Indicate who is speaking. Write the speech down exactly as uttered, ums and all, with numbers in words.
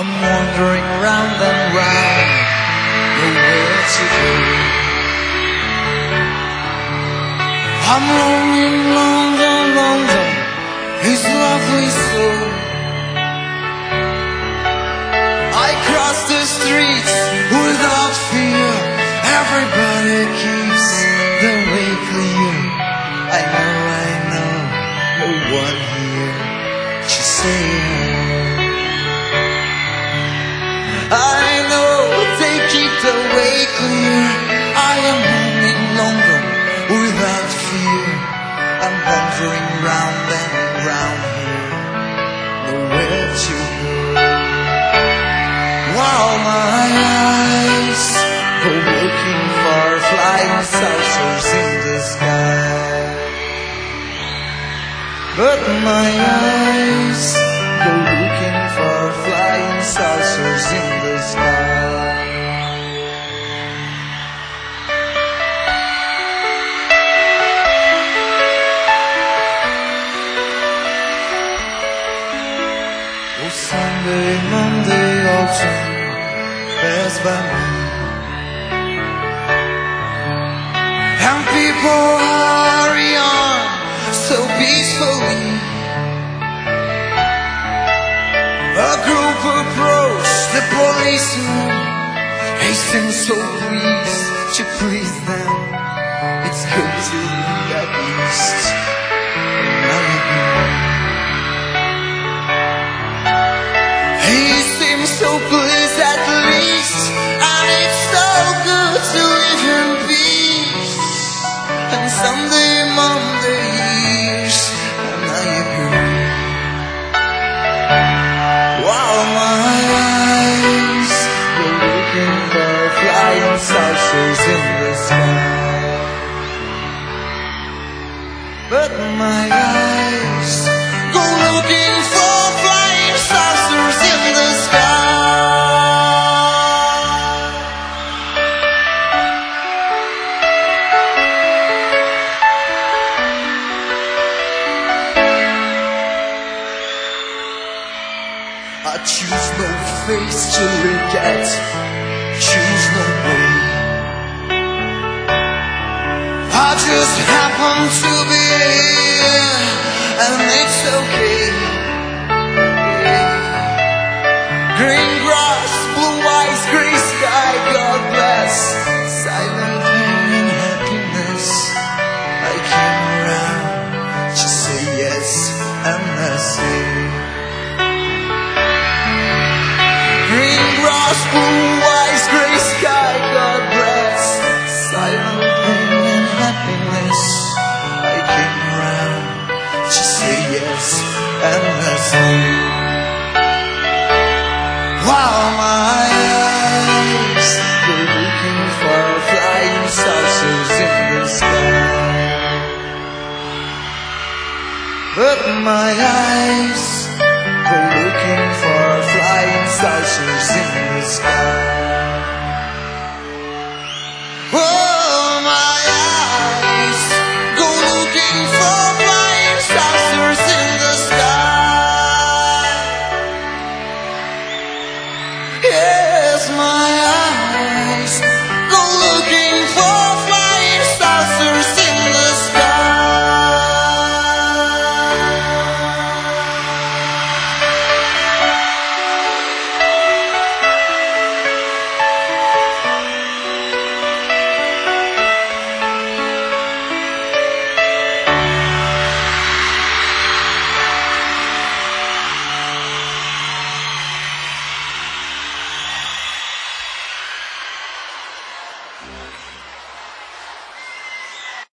Speaker 1: I'm wandering round and round, nowhere to go. I'm longing, London, London, is lovely so. I cross the streets without fear, everybody keeps the way clear. I know, I know, no one here to say hello. I know they keep the way clear. I am home in London without fear. I'm wandering round and round here, nowhere to go. While my eyes go looking for flying saucers in the sky, but my eyes go looking for flying saucers in the sky. Oh, Sunday, Monday, autumn pass by me, and people hurry on so peacefully. A group approached the policeman, hasten so pleased to please them. It's good to be at least another. He seems so pleased at least, and it's so good to live in peace. And Sunday, Monday years, and I agree. While my eyes go looking for flying saucers in the sky, but my eyes go looking for flying saucers in the sky. I choose no face to look at, choose no way. I just happen to be here, and it's okay. Green grass, blue eyes, gray sky, God bless. Silent pain and happiness. I came around to say yes, and I say green grass, blue eyes, gray sky, God bless. Silent pain and happiness. I came around to say yes, and I say, while my eyes go looking for flying saucers in the sky, but my eyes go looking for flying saucers in the sky. Whoa!